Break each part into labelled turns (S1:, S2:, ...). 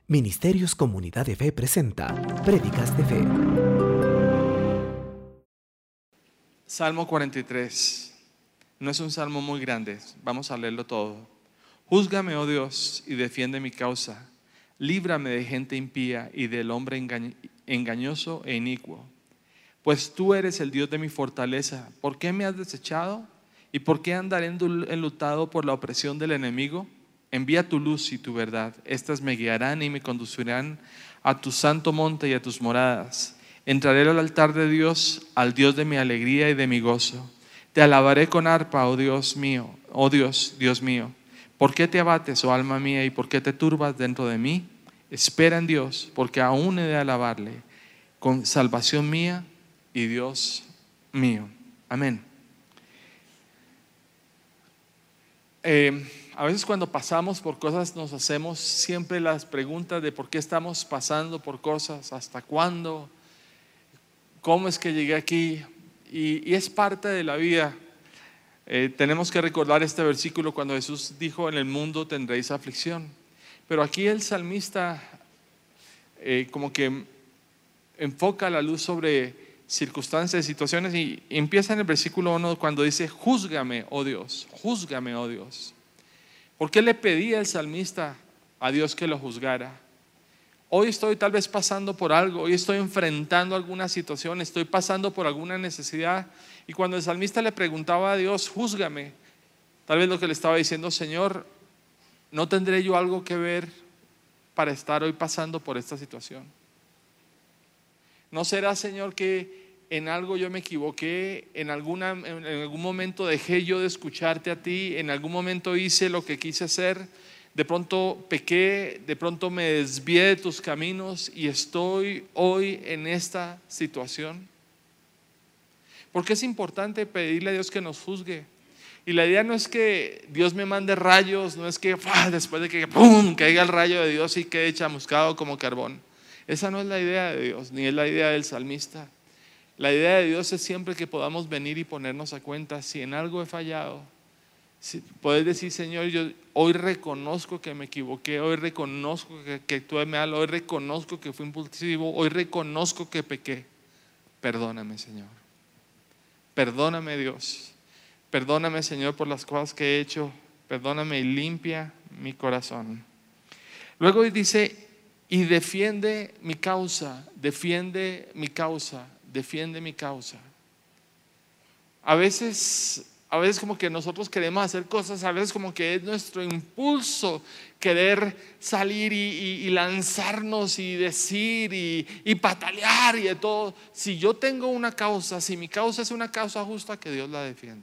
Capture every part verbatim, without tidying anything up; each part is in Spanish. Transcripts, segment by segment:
S1: Ministerios Comunidad de Fe presenta Prédicas de Fe.
S2: Salmo cuarenta y tres. No es un salmo muy grande, vamos a leerlo todo. Júzgame, oh Dios, y defiende mi causa. Líbrame de gente impía y del hombre engañ- engañoso e inicuo. Pues tú eres el Dios de mi fortaleza. ¿Por qué me has desechado? ¿Y por qué andaré enlutado por la opresión del enemigo? Envía tu luz y tu verdad. Estas me guiarán y me conducirán a tu santo monte y a tus moradas. Entraré al altar de Dios, al Dios de mi alegría y de mi gozo. Te alabaré con arpa, oh Dios mío, oh Dios, Dios mío. ¿Por qué te abates, oh alma mía, y por qué te turbas dentro de mí? Espera en Dios, porque aún he de alabarle, con salvación mía y Dios mío. Amén. Eh, a veces cuando pasamos por cosas nos hacemos siempre las preguntas de por qué estamos pasando por cosas, hasta cuándo, cómo es que llegué aquí, y, y es parte de la vida. Eh, tenemos que recordar este versículo cuando Jesús dijo: en el mundo tendréis aflicción. Pero aquí el salmista eh, como que enfoca la luz sobre circunstancias y situaciones, y empieza en el versículo uno cuando dice: júzgame, oh Dios, júzgame, oh Dios. ¿Por qué le pedía el salmista a Dios que lo juzgara? Hoy estoy tal vez pasando por algo, hoy estoy enfrentando alguna situación, estoy pasando por alguna necesidad, y cuando el salmista le preguntaba a Dios: júzgame, tal vez lo que le estaba diciendo: Señor, ¿no tendré yo algo que ver para estar hoy pasando por esta situación? ¿No será, Señor, que en algo yo me equivoqué, en, alguna, en algún momento dejé yo de escucharte a ti, en algún momento hice lo que quise hacer, de pronto pequé, de pronto me desvié de tus caminos y estoy hoy en esta situación? Porque es importante pedirle a Dios que nos juzgue. Y la idea no es que Dios me mande rayos, no es que ¡fua!, después de que ¡pum!, caiga el rayo de Dios y quede chamuscado como carbón. Esa no es la idea de Dios, ni es la idea del salmista. La idea de Dios es siempre que podamos venir y ponernos a cuenta: si en algo he fallado, si puedes decir: Señor, yo hoy reconozco que me equivoqué, hoy reconozco que, que actué mal, hoy reconozco que fui impulsivo, hoy reconozco que pequé. Perdóname, Señor. Perdóname, Dios. Perdóname, Señor, por las cosas que he hecho. Perdóname y limpia mi corazón. Luego dice: y defiende mi causa, defiende mi causa, defiende mi causa. A veces, a veces como que nosotros queremos hacer cosas, a veces como que es nuestro impulso querer salir y, y, y lanzarnos y decir y, y patalear y de todo. Si yo tengo una causa, si mi causa es una causa justa, que Dios la defienda.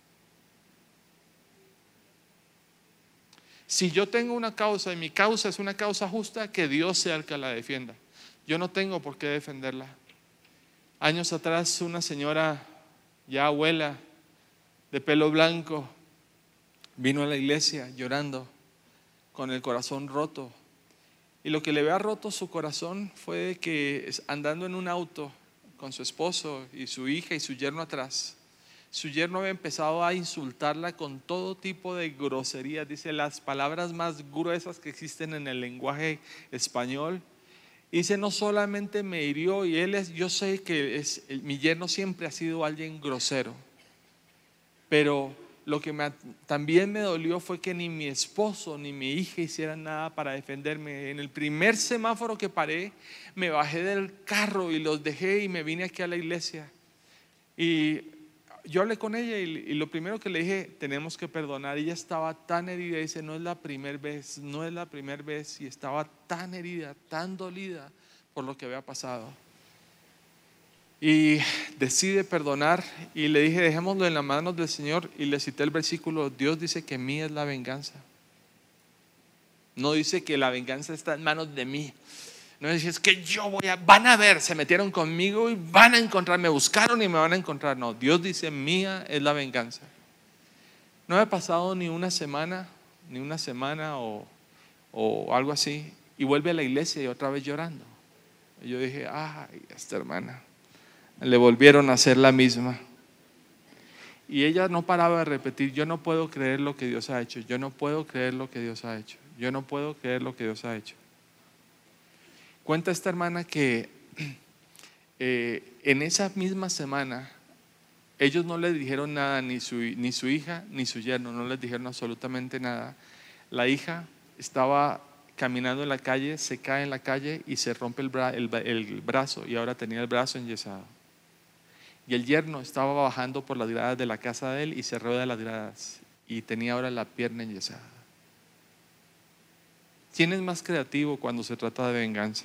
S2: Si yo tengo una causa y mi causa es una causa justa, que Dios sea el que la defienda. Yo no tengo por qué defenderla. Años atrás, una señora ya abuela, de pelo blanco, vino a la iglesia llorando, con el corazón roto. Y lo que le había roto su corazón fue que andando en un auto con su esposo y su hija y su yerno atrás, su yerno había empezado a insultarla con todo tipo de groserías. Dice las palabras más gruesas que existen en el lenguaje español. Dice: no solamente me hirió, y él es, yo sé que es, mi yerno siempre ha sido alguien grosero, pero lo que me, también me dolió fue que ni mi esposo ni mi hija hicieran nada para defenderme. En el primer semáforo que paré, me bajé del carro y los dejé y me vine aquí a la iglesia. Y yo hablé con ella y, y lo primero que le dije: tenemos que perdonar. Ella estaba tan herida, dice: no es la primera vez, no es la primera vez, y estaba tan herida, tan dolida por lo que había pasado. Y decide perdonar, y le dije: dejémoslo en las manos del Señor. Y le cité el versículo: Dios dice que mía es la venganza. No dice que la venganza está en manos de mí. No dice: es que yo voy a, van a ver, se metieron conmigo y van a encontrar, me buscaron y me van a encontrar. No, Dios dice: mía es la venganza. No me ha pasado ni una semana, ni una semana o, o algo así, y vuelve a la iglesia y otra vez llorando. Y yo dije: ay, esta hermana, le volvieron a hacer la misma. Y ella no paraba de repetir: yo no puedo creer lo que Dios ha hecho, yo no puedo creer lo que Dios ha hecho, yo no puedo creer lo que Dios ha hecho. Cuenta esta hermana que eh, en esa misma semana ellos no les dijeron nada, ni su, ni su hija ni su yerno, no les dijeron absolutamente nada. La hija estaba caminando en la calle, se cae en la calle y se rompe el, bra, el, el brazo, y ahora tenía el brazo enyesado. Y el yerno estaba bajando por las gradas de la casa de él y se rueda las gradas y tenía ahora la pierna enyesada. ¿Quién es más creativo cuando se trata de venganza?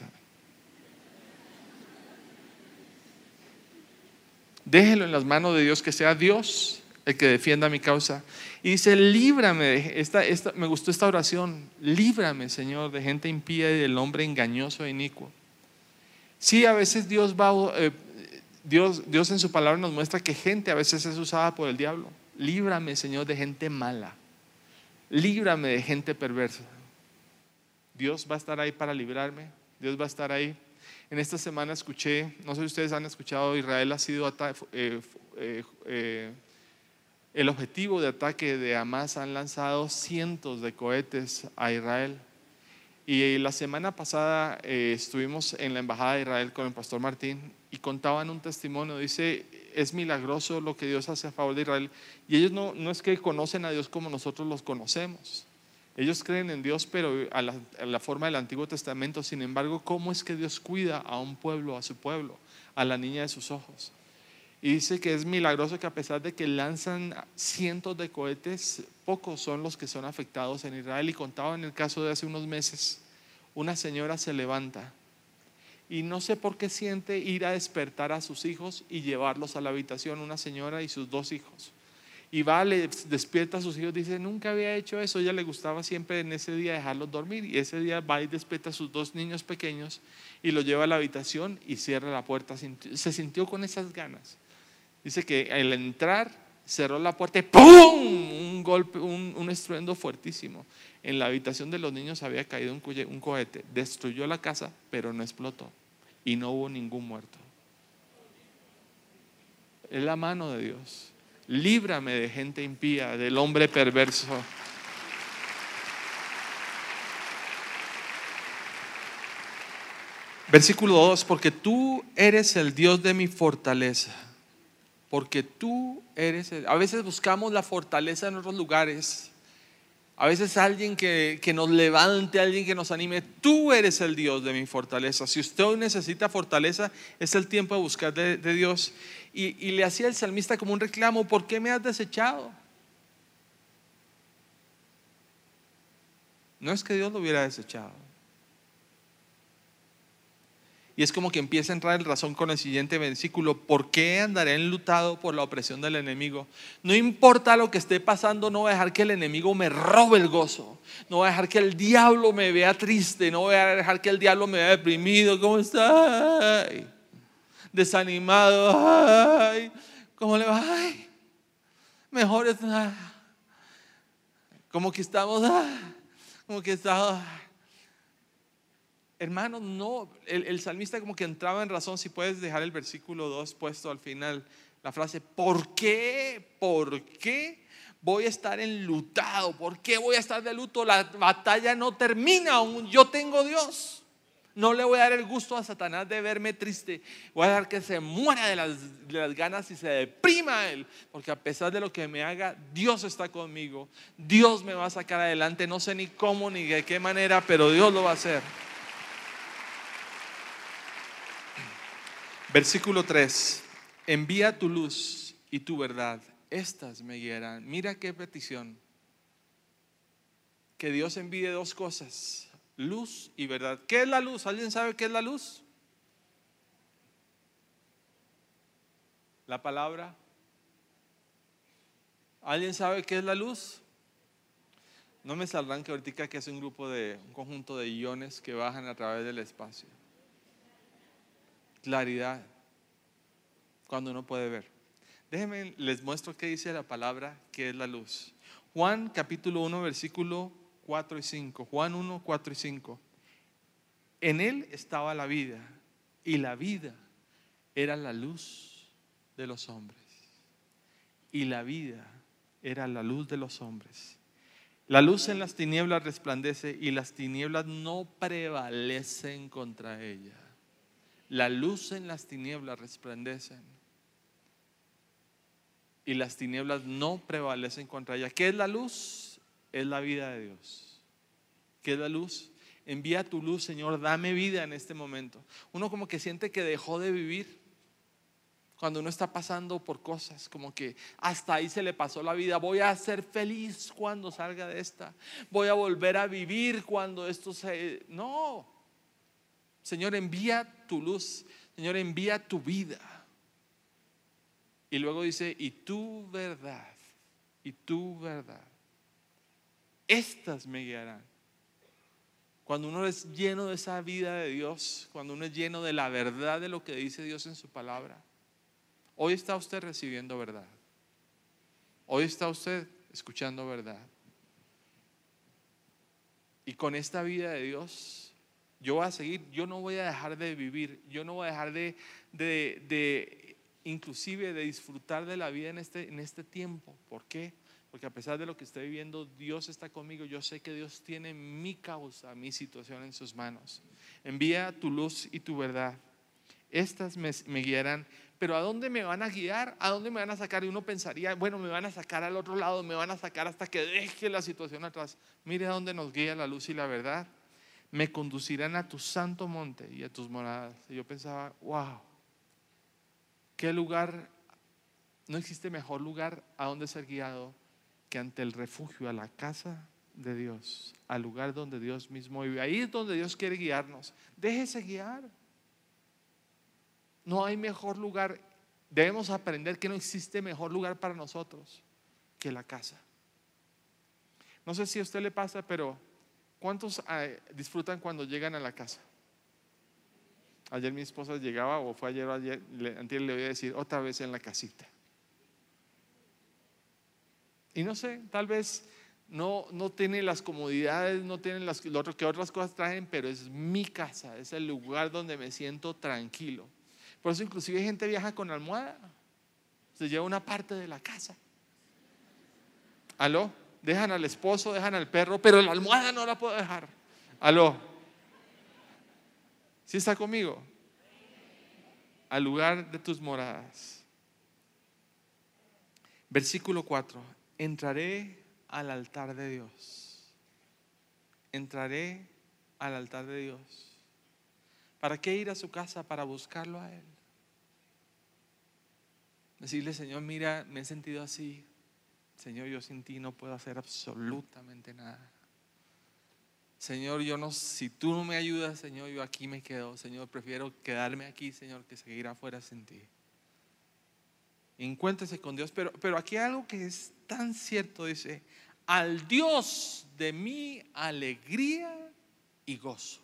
S2: Déjelo en las manos de Dios, que sea Dios el que defienda mi causa. Y dice, líbrame, esta, esta, me gustó esta oración, líbrame, Señor, de gente impía y del hombre engañoso e inicuo. Sí, a veces Dios va, eh, Dios, Dios en su palabra nos muestra que gente a veces es usada por el diablo. Líbrame, Señor, de gente mala, líbrame de gente perversa. Dios va a estar ahí para librarme, Dios va a estar ahí. En esta semana escuché, no sé si ustedes han escuchado, Israel ha sido eh, eh, eh, el objetivo de ataque de Hamas. Han lanzado cientos de cohetes a Israel. Y la semana pasada eh, estuvimos en la embajada de Israel con el pastor Martín y contaban un testimonio. Dice, es milagroso lo que Dios hace a favor de Israel. Y ellos no, no es que conocen a Dios como nosotros los conocemos. Ellos creen en Dios, pero a la, a la forma del Antiguo Testamento. Sin embargo, ¿cómo es que Dios cuida a un pueblo, a su pueblo, a la niña de sus ojos? Y dice que es milagroso que a pesar de que lanzan cientos de cohetes, pocos son los que son afectados en Israel. Y contaba en el caso de hace unos meses, una señora se levanta y no sé por qué siente ir a despertar a sus hijos y llevarlos a la habitación, una señora y sus dos hijos. Y va, le despierta a sus hijos, dice, nunca había hecho eso. Ella le gustaba siempre en ese día dejarlos dormir, y ese día va y despierta a sus dos niños pequeños y los lleva a la habitación y cierra la puerta. Se sintió con esas ganas. Dice que al entrar cerró la puerta y ¡pum! Un golpe, un, un estruendo fuertísimo. En la habitación de los niños había caído un, un cohete, destruyó la casa, pero no explotó y no hubo ningún muerto. Es la mano de Dios. Líbrame de gente impía, del hombre perverso. Versículo dos, porque tú eres el Dios de mi fortaleza. Porque tú eres el... A veces buscamos la fortaleza en otros lugares. A veces alguien que, que nos levante, alguien que nos anime. Tú eres el Dios de mi fortaleza. Si usted hoy necesita fortaleza, es el tiempo de buscar de, de Dios. Y, y le hacía el salmista como un reclamo, ¿por qué me has desechado? No es que Dios lo hubiera desechado. Y es como que empieza a entrar en razón con el siguiente versículo. ¿Por qué andaré enlutado por la opresión del enemigo? No importa lo que esté pasando, no voy a dejar que el enemigo me robe el gozo. No voy a dejar que el diablo me vea triste. No voy a dejar que el diablo me vea deprimido. ¿Cómo está? Ay, desanimado. Ay, ¿cómo le va? Ay, mejor es nada. Como que estamos, como que estamos. Hermanos, no, el, el salmista como que entraba en razón. Si puedes dejar el versículo dos puesto al final, la frase, ¿por qué? ¿Por qué voy a estar enlutado? ¿Por qué voy a estar de luto? La batalla no termina aún, yo tengo Dios. No le voy a dar el gusto a Satanás de verme triste. Voy a dejar que se muera de las, de las ganas y se deprima a él. Porque a pesar de lo que me haga, Dios está conmigo. Dios me va a sacar adelante. No sé ni cómo ni de qué manera, pero Dios lo va a hacer. Versículo tres, envía tu luz y tu verdad, estas me guiarán. Mira qué petición, que Dios envíe dos cosas, luz y verdad. ¿Qué es la luz? ¿Alguien sabe qué es la luz? La palabra. ¿Alguien sabe qué es la luz? No me saldrán que ahorita que es un grupo de, un conjunto de iones que bajan a través del espacio. Claridad, cuando uno puede ver. Déjenme, les muestro qué dice la palabra que es la luz. Juan capítulo uno versículo cuatro y cinco. Juan uno, cuatro y cinco. En él estaba la vida, y la vida era la luz de los hombres. Y la vida era la luz de los hombres. La luz en las tinieblas resplandece y las tinieblas no prevalecen contra ella. La luz en las tinieblas resplandecen y las tinieblas no prevalecen contra ella. ¿Qué es la luz? Es la vida de Dios. ¿Qué es la luz? Envía tu luz, Señor, dame vida en este momento. Uno como que siente que dejó de vivir cuando uno está pasando por cosas, como que hasta ahí se le pasó la vida. Voy a ser feliz cuando salga de esta. Voy a volver a vivir cuando esto se... No. Señor, envía tu luz. Señor, envía tu vida. Y luego dice, y tu verdad, y tu verdad, estas me guiarán. Cuando uno es lleno de esa vida de Dios, cuando uno es lleno de la verdad de lo que dice Dios en su palabra, hoy está usted recibiendo verdad. Hoy está usted escuchando verdad. Y con esta vida de Dios, yo voy a seguir, yo no voy a dejar de vivir, yo no voy a dejar de, de, de inclusive de disfrutar de la vida en este, en este tiempo. ¿Por qué? Porque a pesar de lo que estoy viviendo, Dios está conmigo. Yo sé que Dios tiene mi causa, mi situación en sus manos. Envía tu luz y tu verdad. Estas me, me guiarán. Pero ¿a dónde me van a guiar? ¿A dónde me van a sacar? Y uno pensaría, bueno, me van a sacar al otro lado, me van a sacar hasta que deje la situación atrás. Mire a dónde nos guía la luz y la verdad. Me conducirán a tu santo monte y a tus moradas. Y yo pensaba, wow, qué lugar, no existe mejor lugar a donde ser guiado que ante el refugio, a la casa de Dios, al lugar donde Dios mismo vive. Ahí es donde Dios quiere guiarnos. Déjese guiar. No hay mejor lugar. Debemos aprender que no existe mejor lugar para nosotros que la casa. No sé si a usted le pasa, pero ¿cuántos eh, disfrutan cuando llegan a la casa? Ayer mi esposa llegaba, o fue ayer o ayer, le, antes le voy a decir otra vez en la casita. Y no sé, tal vez no, no tiene las comodidades, no tiene las lo otro, que otras cosas traen, pero es mi casa, es el lugar donde me siento tranquilo. Por eso inclusive gente viaja con almohada, se lleva una parte de la casa. ¿Aló? Dejan al esposo, dejan al perro, pero la almohada no la puedo dejar. ¿Aló? ¿Sí está conmigo? Al lugar de tus moradas. Versículo cuatro. Entraré al altar de Dios. Entraré al altar de Dios. ¿Para qué ir a su casa? Para buscarlo a Él. Decirle, Señor, mira, me he sentido así. Señor, yo sin ti no puedo hacer absolutamente nada. Señor, yo no, si tú no me ayudas, Señor, yo aquí me quedo. Señor, prefiero quedarme aquí, Señor, que seguir afuera sin ti. Encuéntrese con Dios. Pero, pero aquí hay algo que es tan cierto. Dice, al Dios de mi alegría y gozo.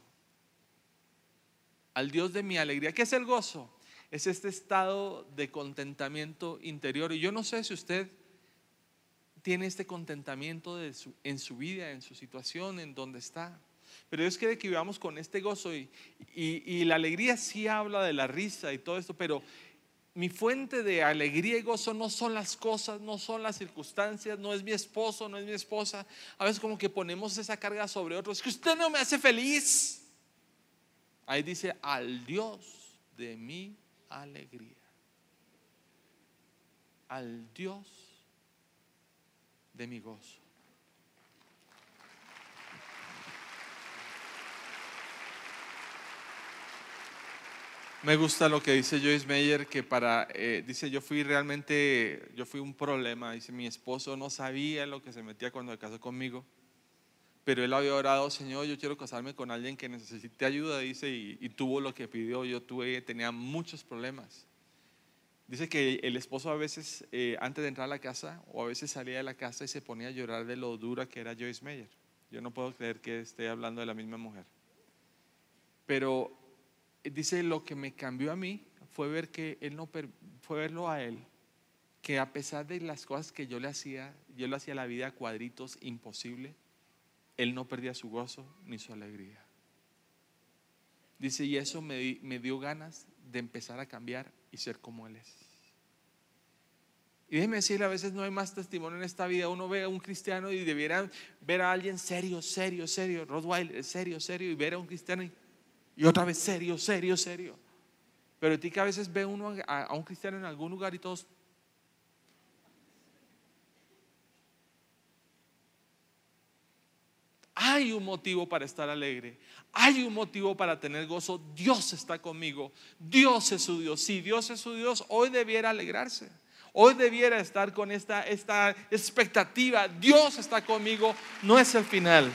S2: Al Dios de mi alegría. ¿Qué es el gozo? Es este estado de contentamiento interior. Y yo no sé si usted tiene este contentamiento de su, en su vida, en su situación, en donde está. Pero Dios quiere que vivamos con este gozo. Y, y, y la alegría sí habla de la risa y todo esto, pero mi fuente de alegría y gozo no son las cosas, no son las circunstancias, no es mi esposo, no es mi esposa. A veces como que ponemos esa carga sobre otros. Es que usted no me hace feliz. Ahí dice, al Dios de mi alegría. Al Dios de mi gozo. Me gusta lo que dice Joyce Meyer, que para, eh, dice, yo fui realmente, yo fui un problema. Dice, mi esposo no sabía lo que se metía cuando se casó conmigo, pero él había orado, Señor, yo quiero casarme con alguien que necesite ayuda, dice, y, y tuvo lo que pidió. Yo tuve, tenía muchos problemas. Dice que el esposo a veces, eh, antes de entrar a la casa, o a veces salía de la casa y se ponía a llorar de lo dura que era Joyce Meyer. Yo no puedo creer que esté hablando de la misma mujer. Pero dice, lo que me cambió a mí fue ver que él no fue verlo a él, que a pesar de las cosas que yo le hacía, yo le hacía la vida a cuadritos imposible, él no perdía su gozo ni su alegría. Dice, y eso me, me dio ganas de empezar a cambiar y ser como él es. Y déjeme decirle, a veces no hay más testimonio en esta vida. Uno ve a un cristiano y debiera ver a alguien serio, serio, serio, Rottweiler, serio, serio, y ver a un cristiano y, y otra vez serio, serio, serio. Pero ti que a veces ve uno a, a un cristiano en algún lugar y todos... Hay un motivo para estar alegre, hay un motivo para tener gozo. Dios está conmigo, Dios es su Dios. Si Dios es su Dios, hoy debiera alegrarse, hoy debiera estar con esta, esta expectativa. Dios está conmigo, no es el final.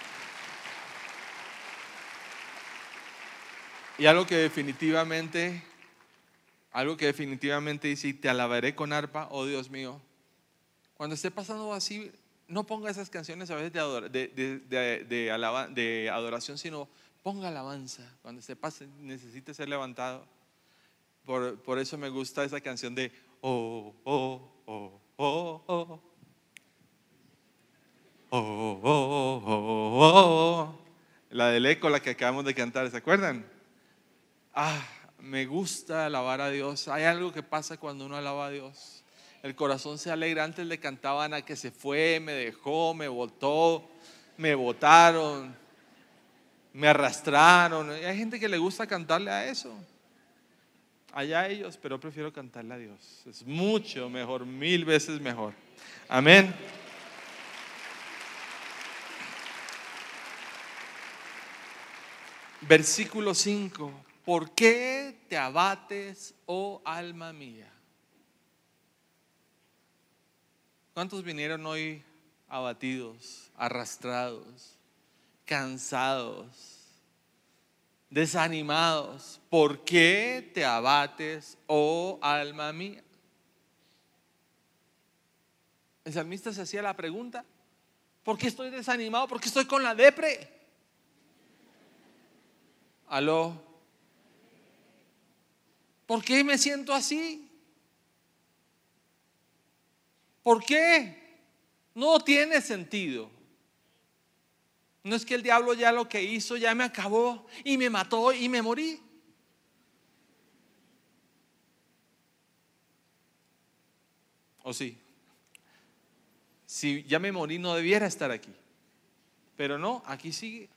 S2: Y algo que definitivamente, algo que definitivamente dice: te alabaré con arpa, oh Dios mío. Cuando esté pasando así, no ponga esas canciones a veces de, adora, de, de, de, de, alaba, de adoración, sino ponga alabanza. Cuando usted pase, necesite ser levantado. Por, por eso me gusta esa canción de oh, oh, oh, oh, oh. Oh, oh, oh, oh, oh. La del eco, la que acabamos de cantar, ¿se acuerdan? Ah, me gusta alabar a Dios. Hay algo que pasa cuando uno alaba a Dios. El corazón se alegra. Antes le cantaban a que se fue, me dejó, me botó, me botaron, me arrastraron. Y hay gente que le gusta cantarle a eso. Allá ellos, pero prefiero cantarle a Dios. Es mucho mejor, mil veces mejor. Amén. Versículo cinco. ¿Por qué te abates, oh alma mía? ¿Cuántos vinieron hoy abatidos, arrastrados, cansados, desanimados? ¿Por qué te abates, oh alma mía? El salmista se hacía la pregunta: ¿por qué estoy desanimado? ¿Por qué estoy con la depre? Aló. ¿Por qué me siento así? ¿Por qué? No tiene sentido. No es que el diablo ya lo que hizo ya me acabó y me mató y me morí. ¿O sí? Si ya me morí, no debiera estar aquí. Pero no, aquí sigue.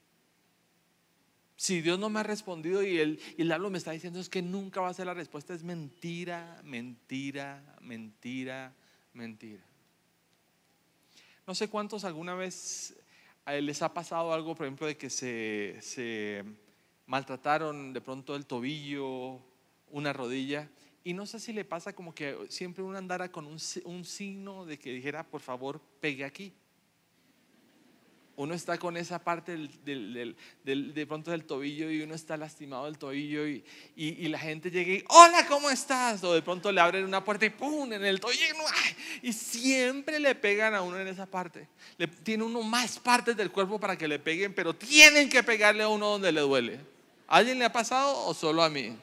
S2: Si Dios no me ha respondido y el, y el diablo me está diciendo es que nunca va a ser la respuesta, es mentira, mentira, mentira, mentira. No sé cuántos alguna vez les ha pasado algo, por ejemplo, de que se, se maltrataron de pronto el tobillo, una rodilla, y no sé si le pasa como que siempre uno andara con un, un signo de que dijera: por favor, pegue aquí. Uno está con esa parte del, del, del, del, de pronto del tobillo, y uno está lastimado del tobillo, y, y, y la gente llega y hola, ¿cómo estás? O de pronto le abren una puerta y ¡pum! En el tobillo, y siempre le pegan a uno en esa parte. Le, tiene uno más partes del cuerpo para que le peguen, pero tienen que pegarle a uno donde le duele. ¿A alguien le ha pasado o solo a mí?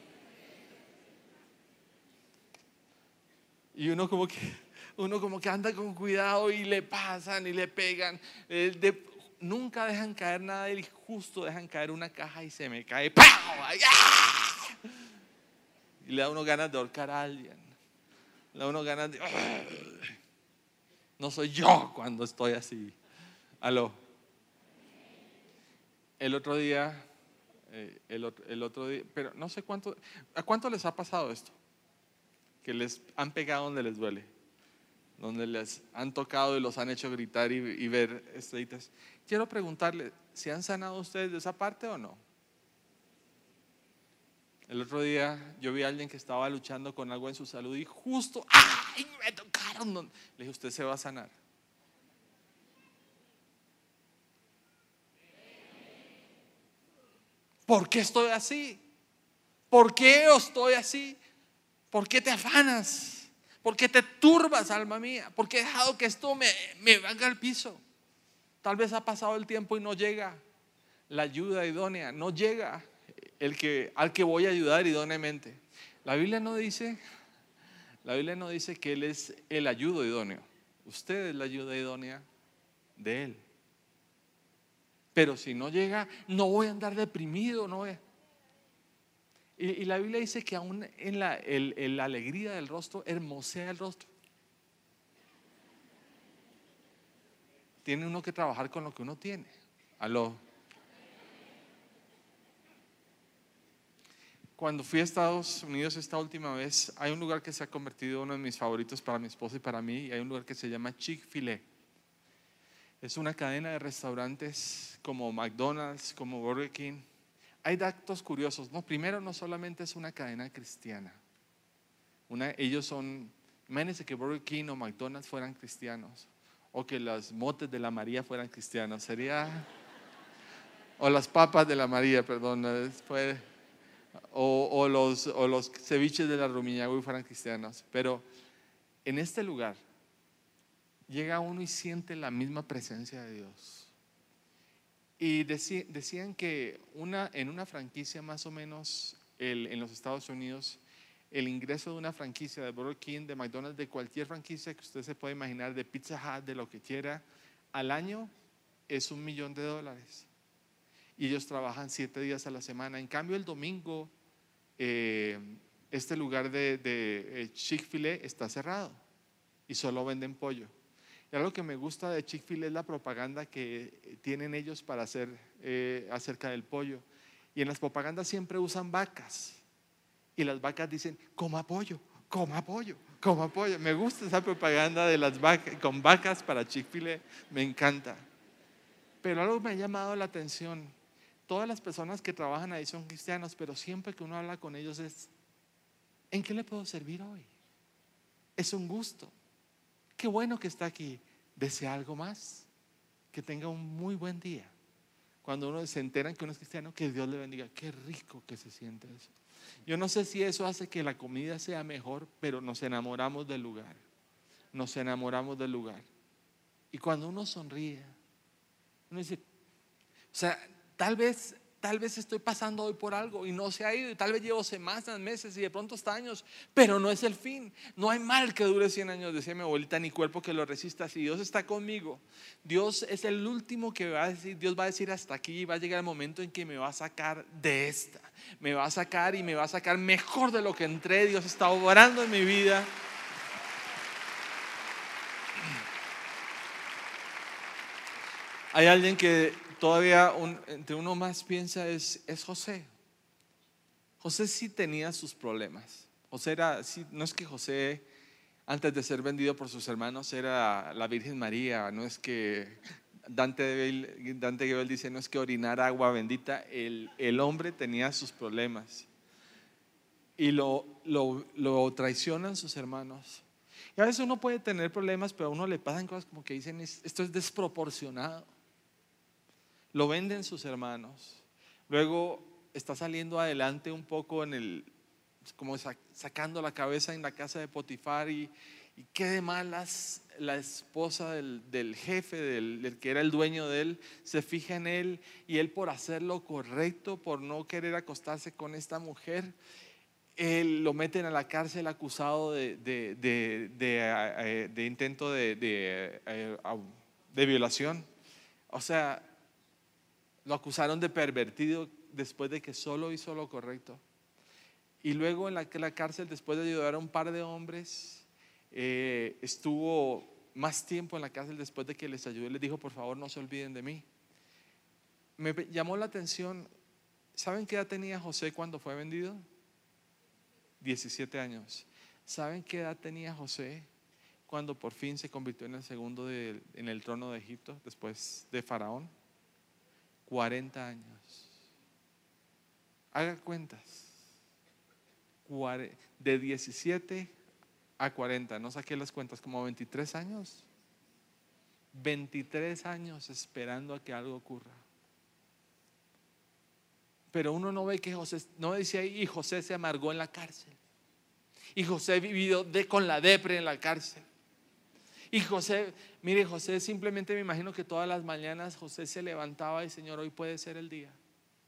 S2: Y uno como que uno como que anda con cuidado y le pasan y le pegan. eh, de, Nunca dejan caer nada y justo dejan caer una caja y se me cae. ¡Pau! Y le da uno ganas de ahorcar a alguien. Le da uno ganas de... No soy yo cuando estoy así. Aló. El otro día, eh, el, otro, el otro día, pero no sé cuánto, ¿a cuánto les ha pasado esto? Que les han pegado donde les duele, donde les han tocado y los han hecho gritar y, y ver estrellitas. Quiero preguntarle, ¿se han sanado ustedes de esa parte o no? El otro día yo vi a alguien que estaba luchando con algo en su salud y justo, ¡ay! Me tocaron. Le dije: usted se va a sanar. ¿Por qué estoy así? ¿Por qué estoy así? ¿Por qué te afanas? ¿Por qué te turbas, alma mía? ¿Por qué he dejado que esto me, me venga al piso? Tal vez ha pasado el tiempo y no llega la ayuda idónea, no llega el que, al que voy a ayudar idóneamente. La Biblia no dice, la Biblia no dice que Él es el ayudo idóneo. Usted es la ayuda idónea de Él. Pero si no llega, no voy a andar deprimido, no voy a... Y, y la Biblia dice que aún en la, el, el, la alegría del rostro hermosea el rostro. tiene uno que trabajar con lo que uno tiene. Aló. Cuando fui a Estados Unidos esta última vez, hay un lugar que se ha convertido en uno de mis favoritos para mi esposa y para mí, y hay un lugar que se llama Chick-fil-A. Es una cadena de restaurantes como McDonald's, como Burger King. Hay datos curiosos, ¿no? Primero, no solamente es una cadena cristiana. Una, ellos son, imagínense que Burger King o McDonald's fueran cristianos, o que las motes de la María fueran cristianos. Sería, o las papas de la María, perdón, después, o, o, los, o los ceviches de la Rumiñahui fueran cristianos. Pero en este lugar llega uno y siente la misma presencia de Dios. Y decí, decían que una, en una franquicia más o menos el, en los Estados Unidos, el ingreso de una franquicia de Burger King, de McDonald's, de cualquier franquicia que usted se pueda imaginar, de Pizza Hut, de lo que quiera, al año es un millón de dólares. Y ellos trabajan siete días a la semana. En cambio, el domingo, eh, este lugar de, de eh, Chick-fil-A está cerrado y solo venden pollo. Y algo que me gusta de Chick-fil-A es la propaganda que tienen ellos para hacer eh, acerca del pollo. Y en las propagandas siempre usan vacas. Y las vacas dicen, coma pollo, coma pollo, coma pollo. Me gusta esa propaganda de las vacas, con vacas para Chick-fil-A, me encanta. Pero algo me ha llamado la atención. Todas las personas que trabajan ahí son cristianos, pero siempre que uno habla con ellos es, ¿en qué le puedo servir hoy? Es un gusto. Qué bueno que está aquí. ¿Desea algo más? Que tenga un muy buen día. Cuando uno se entera que uno es cristiano, que Dios le bendiga. Qué rico que se siente eso. Yo no sé si eso hace que la comida sea mejor, pero nos enamoramos del lugar. Nos enamoramos del lugar. Y cuando uno sonríe, uno dice, o sea, tal vez, tal vez estoy pasando hoy por algo y no se ha ido, y tal vez llevo semanas, meses y de pronto hasta años, pero no es el fin. No hay mal que dure cien años, decía mi abuelita, ni cuerpo que lo resista. Si Dios está conmigo, Dios es el último que va a decir, Dios va a decir hasta aquí, y va a llegar el momento en que me va a sacar de esta, me va a sacar y me va a sacar mejor de lo que entré. Dios está obrando en mi vida. Hay alguien que todavía un, entre uno más piensa es, es José. José sí tenía sus problemas. José era, sí, no es que José antes de ser vendido por sus hermanos era la Virgen María, no es que Dante Gebel, Dante Gebel dice no es que orinar agua bendita, el, el hombre tenía sus problemas y lo, lo, lo traicionan sus hermanos. Y a veces uno puede tener problemas, pero a uno le pasan cosas como que dicen esto es desproporcionado. Lo venden sus hermanos. Luego está saliendo adelante un poco en el, como sacando la cabeza en la casa de Potifar, y, y qué de malas la esposa del, del jefe, del, del que era el dueño de él, se fija en él, y él por hacer lo correcto, por no querer acostarse con esta mujer, él lo meten a la cárcel acusado de, de, de, de, de intento de, de, de violación. O sea, lo acusaron de pervertido después de que solo hizo lo correcto. Y luego en la, la cárcel, después de ayudar a un par de hombres, eh, estuvo más tiempo en la cárcel después de que les ayudó. Les dijo, por favor, no se olviden de mí. Me llamó la atención, ¿saben qué edad tenía José cuando fue vendido? diecisiete años. ¿Saben qué edad tenía José cuando por fin se convirtió en el segundo de, en el trono de Egipto después de Faraón? cuarenta años. Haga cuentas. De diecisiete a cuarenta, no saqué las cuentas, como veintitrés años. veintitrés años esperando a que algo ocurra. Pero uno no ve que José, no dice ahí, y José se amargó en la cárcel. Y José vivió de, con la depre en la cárcel. Y José, mire, José simplemente me imagino que todas las mañanas José se levantaba y Señor, hoy puede ser el día.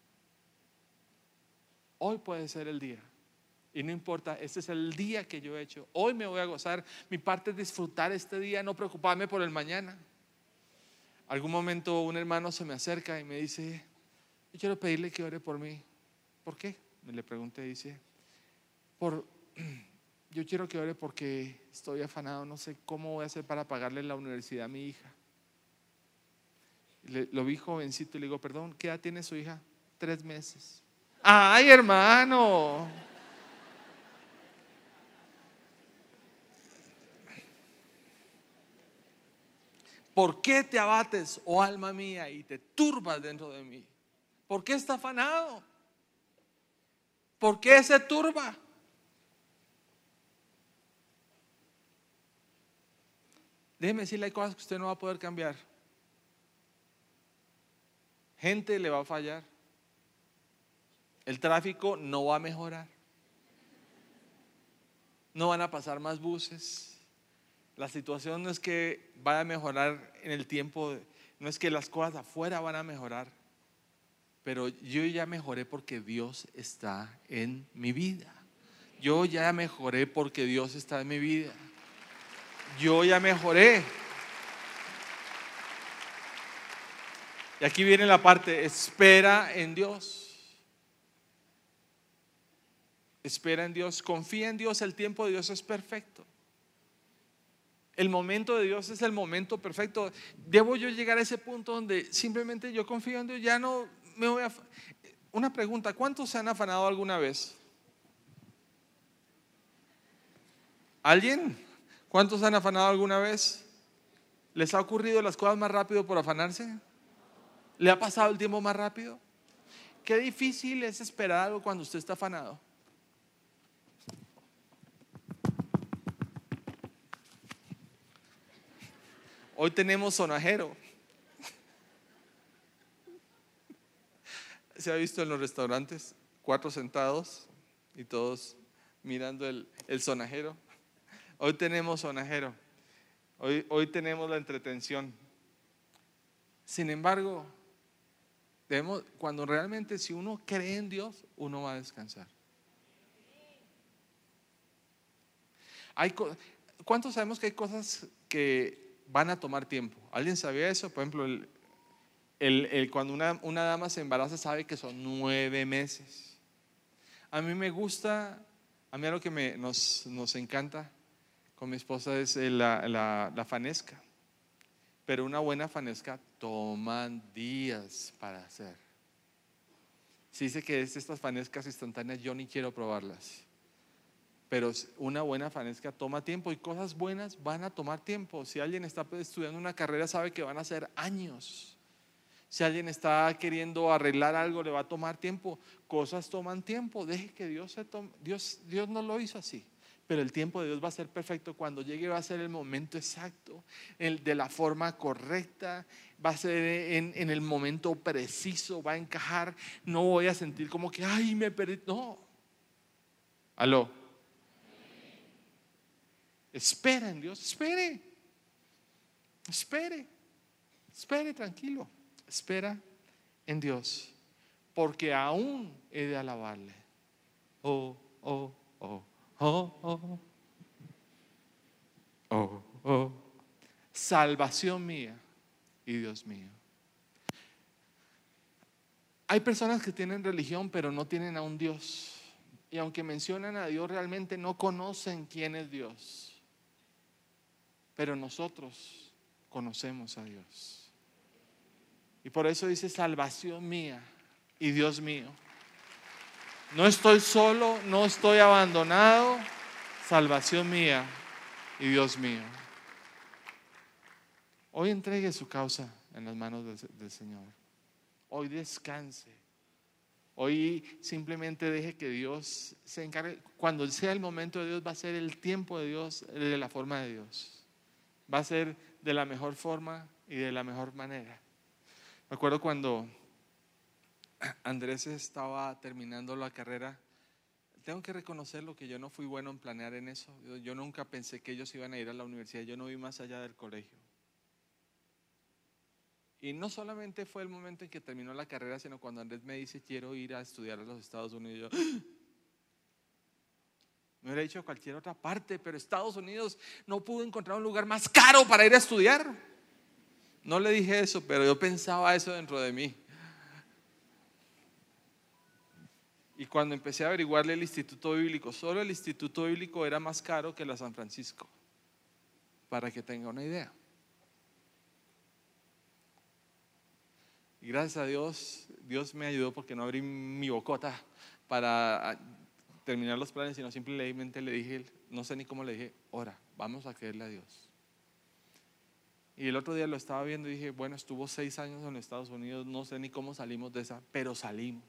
S2: Hoy puede ser el día. Y no importa, este es el día que yo he hecho. Hoy me voy a gozar. Mi parte es disfrutar este día, no preocuparme por el mañana. Algún momento un hermano se me acerca y me dice, yo quiero pedirle que ore por mí. ¿Por qué? Me le pregunté, dice, por... yo quiero que ore porque estoy afanado, no sé cómo voy a hacer para pagarle la universidad a mi hija. Le- lo vi jovencito y le digo, perdón, ¿qué edad tiene su hija? Tres meses. Ay, hermano. ¿Por qué te abates, oh alma mía, y te turbas dentro de mí? ¿Por qué está afanado? ¿Por qué se turba? Déjeme decirle, hay cosas que usted no va a poder cambiar. Gente le va a fallar. El tráfico no va a mejorar. No van a pasar más buses. La situación no es que vaya a mejorar en el tiempo, no es que las cosas afuera van a mejorar, pero yo ya mejoré porque Dios está en mi vida. Yo ya mejoré porque Dios está en mi vida. Yo ya mejoré. Y aquí viene la parte, espera en Dios. Espera en Dios, confía en Dios, el tiempo de Dios es perfecto. El momento de Dios es el momento perfecto. Debo yo llegar a ese punto donde simplemente yo confío en Dios, ya no me voy a... Una pregunta, ¿cuántos se han afanado alguna vez? ¿Alguien? ¿Cuántos se han afanado alguna vez? ¿Les ha ocurrido las cosas más rápido por afanarse? ¿Le ha pasado el tiempo más rápido? Qué difícil es esperar algo cuando usted está afanado. Hoy tenemos sonajero. ¿Se ha visto en los restaurantes? Cuatro sentados y todos mirando el, el sonajero. Hoy tenemos sonajero. Hoy, hoy tenemos la entretención. Sin embargo, debemos, cuando realmente si uno cree en Dios, uno va a descansar. Hay, ¿cuántos sabemos que hay cosas que van a tomar tiempo? ¿Alguien sabía eso? Por ejemplo, el, el, el, cuando una, una dama se embaraza sabe que son nueve meses. A mí me gusta, a mí lo que me, nos, nos encanta con mi esposa es la, la, la fanesca. Pero una buena fanesca toman días para hacer. Si dice que es estas fanescas instantáneas, yo ni quiero probarlas. Pero una buena fanesca toma tiempo y cosas buenas van a tomar tiempo. Si alguien está estudiando una carrera sabe que van a ser años. Si alguien está queriendo arreglar algo le va a tomar tiempo. Cosas toman tiempo. Deje que Dios se tome. Dios, Dios no lo hizo así. Pero el tiempo de Dios va a ser perfecto. Cuando llegue va a ser el momento exacto, el, de la forma correcta, va a ser en, en el momento preciso, va a encajar. No voy a sentir como que, ay, me perdí. No. Aló. Espera en Dios, espere. Espere. Espere tranquilo. Espera en Dios. Porque aún he de alabarle. Oh, oh, oh. Oh, oh, oh, oh, salvación mía y Dios mío. Hay personas que tienen religión pero no tienen a un Dios. Y aunque mencionan a Dios, realmente no conocen quién es Dios. Pero nosotros conocemos a Dios. Y por eso dice salvación mía y Dios mío. No estoy solo, no estoy abandonado. Salvación mía y Dios mío. Hoy entregue su causa en las manos del, del Señor. Hoy descanse. Hoy simplemente deje que Dios se encargue. Cuando sea el momento de Dios, va a ser el tiempo de Dios, de la forma de Dios. Va a ser de la mejor forma y de la mejor manera. Me acuerdo cuando Andrés estaba terminando la carrera. Tengo que reconocerlo que yo no fui bueno en planear en eso. Yo, yo nunca pensé que ellos iban a ir a la universidad. Yo no vi más allá del colegio. Y no solamente fue el momento en que terminó la carrera, sino cuando Andrés me dice quiero ir a estudiar a los Estados Unidos. Yo me hubiera dicho a cualquier otra parte, pero Estados Unidos no pudo encontrar un lugar más caro para ir a estudiar. No le dije eso, pero yo pensaba eso dentro de mí. Y cuando empecé a averiguarle el instituto bíblico, solo el instituto bíblico era más caro que la San Francisco, para que tenga una idea. Y gracias a Dios, Dios me ayudó porque no abrí mi bocota para terminar los planes, sino simplemente le dije, no sé ni cómo le dije, ora, vamos a creerle a Dios. Y el otro día lo estaba viendo y dije, bueno, estuvo seis años en Estados Unidos, no sé ni cómo salimos de esa, pero salimos.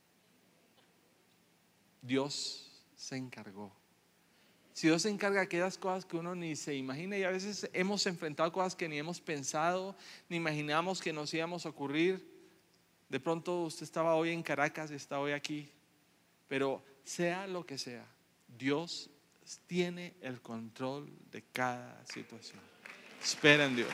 S2: Dios se encargó. Si Dios se encarga de aquellas cosas que uno ni se imagina, y a veces hemos enfrentado cosas que ni hemos pensado, ni imaginamos que nos íbamos a ocurrir. De pronto usted estaba hoy en Caracas y está hoy aquí, pero sea lo que sea, Dios tiene el control de cada situación. Espera en Dios.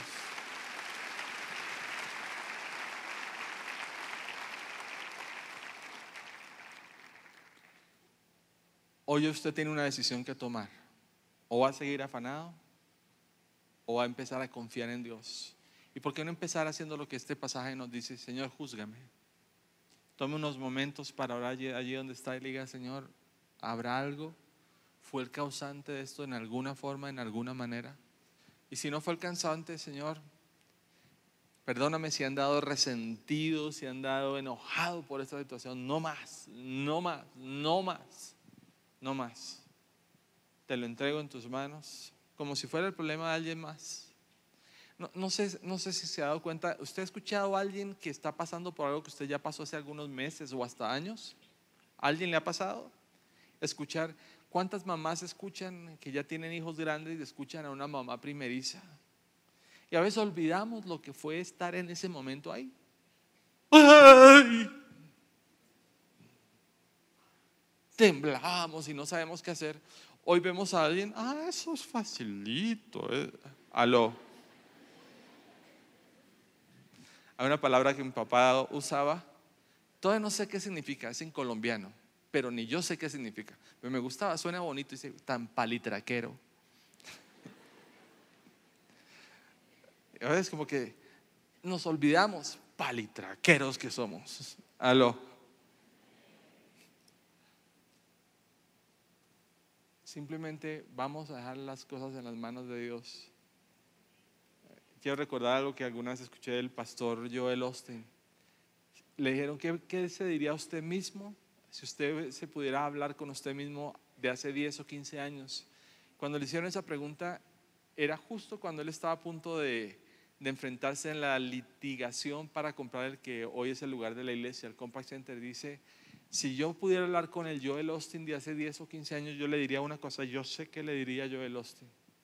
S2: Hoy usted tiene una decisión que tomar. O va a seguir afanado o va a empezar a confiar en Dios. ¿Y por qué no empezar haciendo lo que este pasaje nos dice? Señor, júzgame. Tome unos momentos para orar allí, allí donde está y le diga, Señor, ¿habrá algo? ¿Fue el causante de esto en alguna forma, en alguna manera? Y si no fue el causante, Señor, perdóname si han dado resentido, si han dado enojado por esta situación. No más, no más, no más, no más. Te lo entrego en tus manos, como si fuera el problema de alguien más. No, no sé, no sé si se ha dado cuenta. ¿Usted ha escuchado a alguien que está pasando por algo que usted ya pasó hace algunos meses o hasta años? ¿A alguien le ha pasado? Escuchar. ¿Cuántas mamás escuchan que ya tienen hijos grandes y escuchan a una mamá primeriza? Y a veces olvidamos lo que fue estar en ese momento ahí. ¡Ay! Temblamos y no sabemos qué hacer. Hoy vemos a alguien, ah, eso es facilito. Eh. Aló. Hay una palabra que mi papá usaba, todavía no sé qué significa, es en colombiano, pero ni yo sé qué significa. Pero me gustaba, suena bonito, dice, tan palitraquero. A veces como que nos olvidamos, palitraqueros que somos. Aló. Simplemente vamos a dejar las cosas en las manos de Dios. Quiero recordar algo que alguna vez escuché del pastor Joel Osteen. Le dijeron, ¿qué, qué se diría a usted mismo si usted se pudiera hablar con usted mismo de hace diez o quince años? Cuando le hicieron esa pregunta, era justo cuando él estaba a punto de, de enfrentarse en la litigación para comprar el que hoy es el lugar de la iglesia, el Compact Center. Dice, si yo pudiera hablar con el Joel Osteen de hace diez o quince años, yo le diría una cosa, yo sé que le diría a Joel Osteen.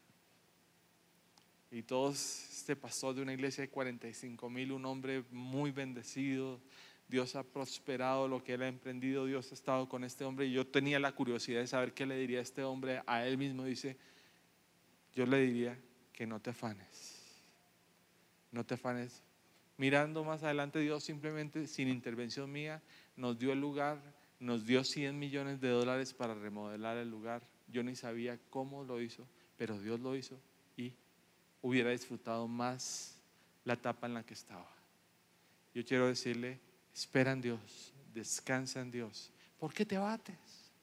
S2: Y todos, este pastor de una iglesia de cuarenta y cinco mil, un hombre muy bendecido, Dios ha prosperado lo que él ha emprendido, Dios ha estado con este hombre. Y yo tenía la curiosidad de saber qué le diría este hombre a él mismo. Dice, yo le diría que no te afanes, no te afanes. Mirando más adelante, Dios simplemente sin intervención mía nos dio el lugar, nos dio cien millones de dólares para remodelar el lugar. Yo ni sabía cómo lo hizo, pero Dios lo hizo y hubiera disfrutado más la etapa en la que estaba. Yo quiero decirle, espera en Dios, descansa en Dios. ¿Por qué te abates?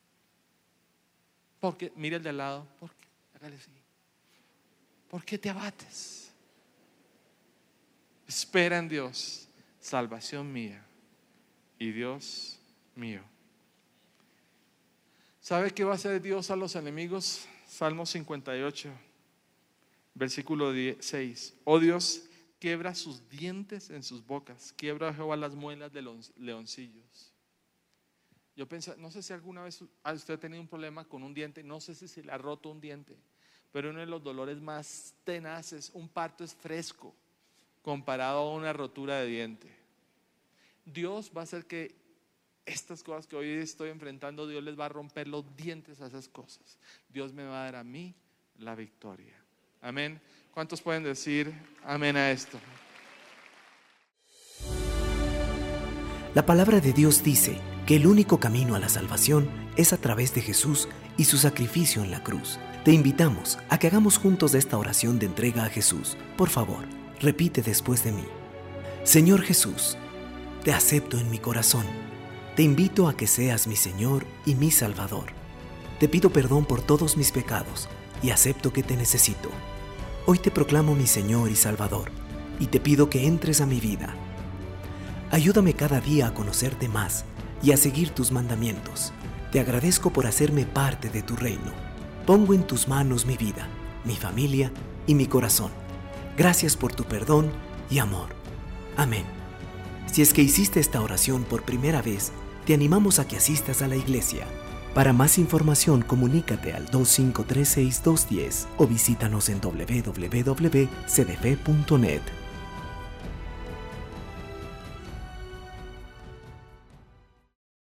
S2: Porque, mira el de al lado, ¿por qué? Hágale así. ¿Por qué te abates? Espera en Dios, salvación mía y Dios mío. ¿Sabe qué va a hacer Dios a los enemigos? Salmo cincuenta y ocho. Versículo seis. Oh Dios, quiebra sus dientes en sus bocas, quiebra Jehová las muelas de los leoncillos. Yo pensé, no sé si alguna vez usted ha tenido un problema con un diente, no sé si se le ha roto un diente, pero uno de los dolores más tenaces, un parto es fresco comparado a una rotura de diente. Dios va a hacer que estas cosas que hoy estoy enfrentando, Dios les va a romper los dientes a esas cosas. Dios me va a dar a mí la victoria. Amén. ¿Cuántos pueden decir amén a esto?
S1: La palabra de Dios dice que el único camino a la salvación es a través de Jesús y su sacrificio en la cruz. Te invitamos a que hagamos juntos esta oración de entrega a Jesús. Por favor, repite después de mí. Señor Jesús, te acepto en mi corazón. Te invito a que seas mi Señor y mi Salvador. Te pido perdón por todos mis pecados y acepto que te necesito. Hoy te proclamo mi Señor y Salvador y te pido que entres a mi vida. Ayúdame cada día a conocerte más y a seguir tus mandamientos. Te agradezco por hacerme parte de tu reino. Pongo en tus manos mi vida, mi familia y mi corazón. Gracias por tu perdón y amor. Amén. Si es que hiciste esta oración por primera vez, te animamos a que asistas a la iglesia. Para más información, comunícate al dos cinco tres seis dos uno cero o visítanos en doble u doble u doble u punto c d f punto net.